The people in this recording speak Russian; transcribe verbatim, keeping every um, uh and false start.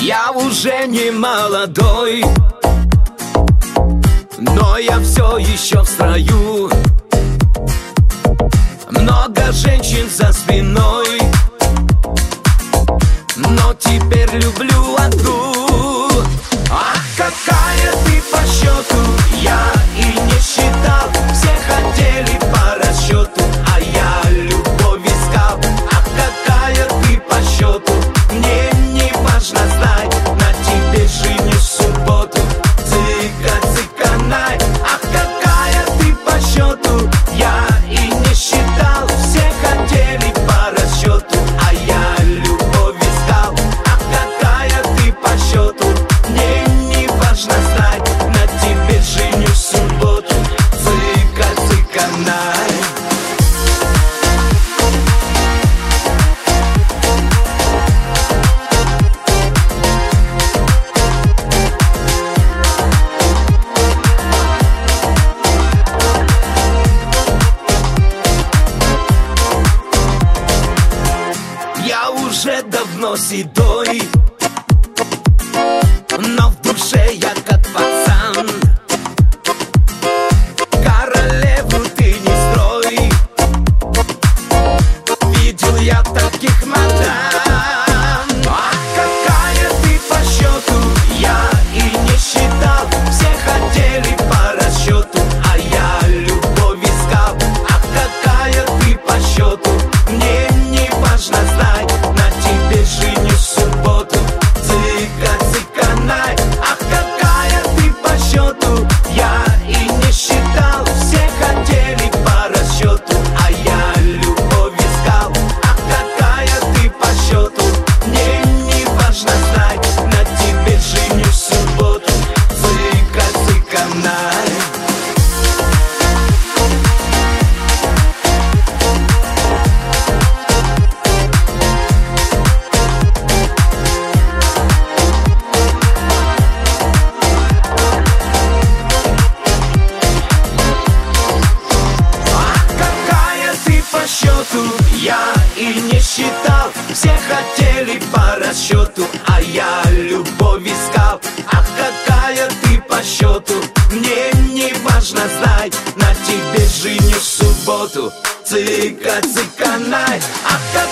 Я уже не молодой, но я все еще в строю. Много женщин за спиной, но теперь люблю одну. Ах, какая ты по счету, я и не считал. Все хотели по расчету, а я любовь искал. Ах, какая ты по счету, мне не важно знать. На тебе женюсь в субботу, цыка, цыканай. Ах, какая ты по счету, я и не считал. Все хотели по расчету, а я любовь искал. Ах, какая ты по счету, мне не важно знать. На тебе женюсь в субботу, цыка, цыканай. Я уже давно седой, но в душе я как пацан. Королеву ты не строй, видел я таких мадам. Ах, какая ты по счету, я и не считал. Все хотели по расчету, а я любовь искал. Ах, какая ты по счету, мне не важно знать. На тебе женюсь в субботу, цыка, цыканай. Ах, какая ты по счету, я и не считал. Все хотели по расчету, а я любовь искал. Ах, какая ты по счету, мне не важно знать. На тебе женюсь в субботу, цыка, цыканай. Ах, какая ты по счету, я и не считал. Все хотели по расчету, а я любовь искал. Ах, какая ты по счету, мне не важно знать. На тебе женюсь в субботу, цыка, цыканай. Ах,